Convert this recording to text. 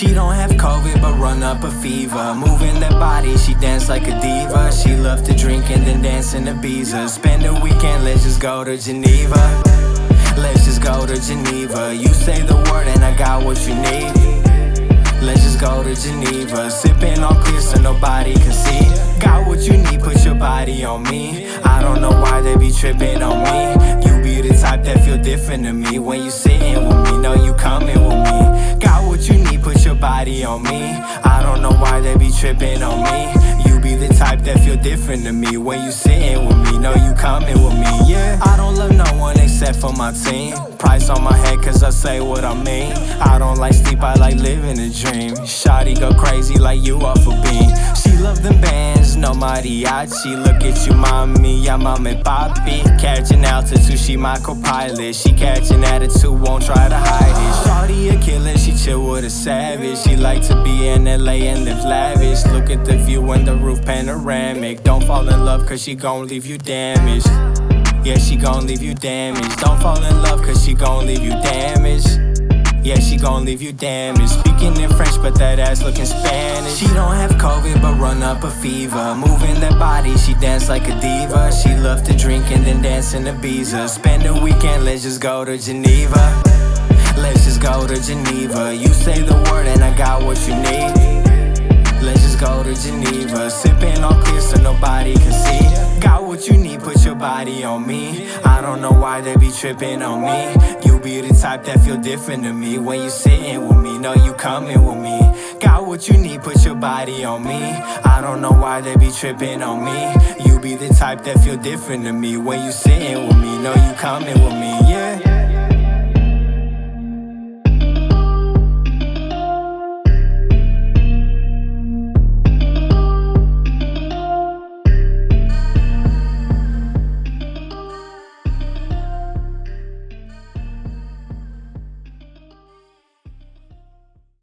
She don't have COVID but run up a fever. Moving that body, she dance like a diva. She love to drink and then dance in Ibiza. Spend the weekend, let's just go to Geneva. Let's just go to Geneva. You say the word and I got what you need. Let's just go to Geneva. Sipping on clear so nobody can see. Got what you need, put your body on me. I don't know why they be tripping on me. You be the type that feel different to me. When you sitting with me, know you coming with me. Got what you need, put your body on me. I don't know why they be tripping on me. You be the type that feel different to me. When you sitting with me, know you coming with me. Yeah, I don't love no one except for my team. Price on my head cause I say what I mean. I don't like sleep, I like living a dream. Shawty go crazy like you off a beam. She love them bands, no mariachi. Look at you, mommy, yeah, mommy, papi. Catching altitude, she my co-pilot. She catching attitude, won't try to hide it. Shawty a killer, she chill with a savage. She like to be in LA and live lavish. Look at the view and the roof panoramic. Don't fall in love cause she gon' leave you damaged. Yeah, she gon' leave you damaged. Don't fall in love cause she gon' leave you damaged. Yeah, she gon' leave you damaged. Speaking in French but that ass looking Spanish. She don't have COVID but run up a fever. Moving that body, she dance like a diva. She love to drink and then dance in Ibiza. Spend the weekend, let's just go to Geneva. Let's just go to Geneva. You say the word and I got what you need. Let's just go to Geneva. Sipping on clear so nobody can see. Got what you need, put your body on me. I don't know why they be tripping on me. You be the type that feel different to me. When you sitting with me, know you coming with me. Got what you need, put your body on me. I don't know why they be tripping on me. You be the type that feel different to me. When you sitting with me, know you coming with me.